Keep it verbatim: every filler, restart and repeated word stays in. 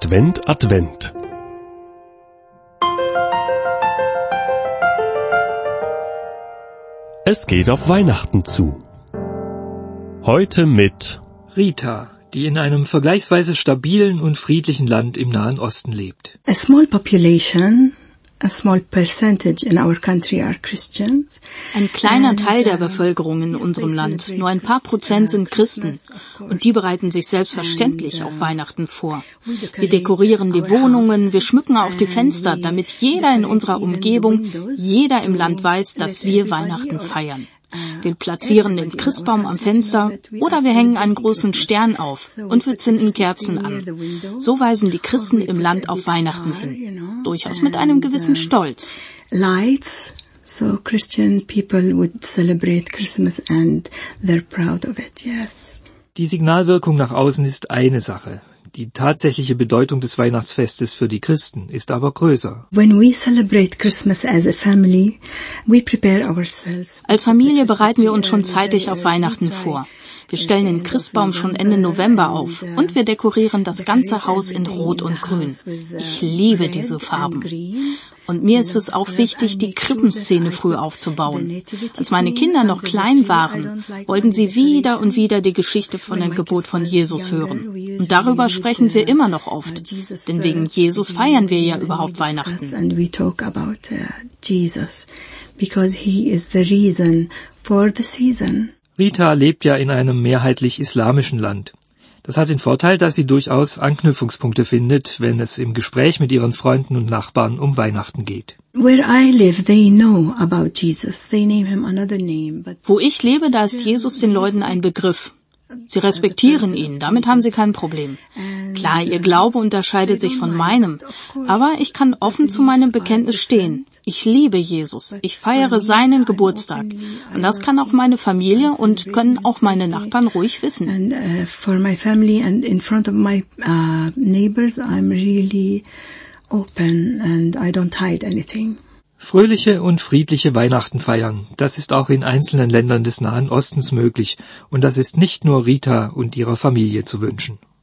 Advent, Advent. Es geht auf Weihnachten zu. Heute mit Rita, die in einem vergleichsweise stabilen und friedlichen Land im Nahen Osten lebt. A small population, a small percentage in our country are Christians. Ein kleiner Teil der Bevölkerung in unserem Land, nur ein paar Prozent sind Christen. Und die bereiten sich selbstverständlich auf Weihnachten vor. Wir dekorieren die Wohnungen, wir schmücken auch die Fenster, damit jeder in unserer Umgebung, jeder im Land weiß, dass wir Weihnachten feiern. Wir platzieren den Christbaum am Fenster oder wir hängen einen großen Stern auf und wir zünden Kerzen an. So weisen die Christen im Land auf Weihnachten hin, durchaus mit einem gewissen Stolz. Lights, so Christian people would celebrate Christmas and they're proud of it, yes. Die Signalwirkung nach außen ist eine Sache. Die tatsächliche Bedeutung des Weihnachtsfestes für die Christen ist aber größer. When we celebrate Christmas as a family, we prepare ourselves. Als Familie bereiten wir uns schon zeitig auf Weihnachten vor. Wir stellen den Christbaum schon Ende November auf und wir dekorieren das ganze Haus in Rot und Grün. Ich liebe diese Farben. Und mir ist es auch wichtig, die Krippenszene früh aufzubauen. Als meine Kinder noch klein waren, wollten sie wieder und wieder die Geschichte von der Geburt von Jesus hören. Und darüber sprechen wir immer noch oft, denn wegen Jesus feiern wir ja überhaupt Weihnachten. And we talk about uh, Jesus, because he is the reason for the season. Rita lebt ja in einem mehrheitlich islamischen Land. Das hat den Vorteil, dass sie durchaus Anknüpfungspunkte findet, wenn es im Gespräch mit ihren Freunden und Nachbarn um Weihnachten geht. Where I live, they know about Jesus. They name him another name. But Wo ich lebe, da ist Jesus den Leuten ein Begriff. Sie respektieren ihn, damit haben sie kein Problem. Klar, ihr Glaube unterscheidet sich von meinem, aber ich kann offen zu meinem Bekenntnis stehen. Ich liebe Jesus, ich feiere seinen Geburtstag. Und das kann auch meine Familie und können auch meine Nachbarn ruhig wissen. And uh, for my family and in front of my uh, neighbors, I'm really open and I don't hide anything. Fröhliche und friedliche Weihnachten feiern, das ist auch in einzelnen Ländern des Nahen Ostens möglich und das ist nicht nur Rita und ihrer Familie zu wünschen.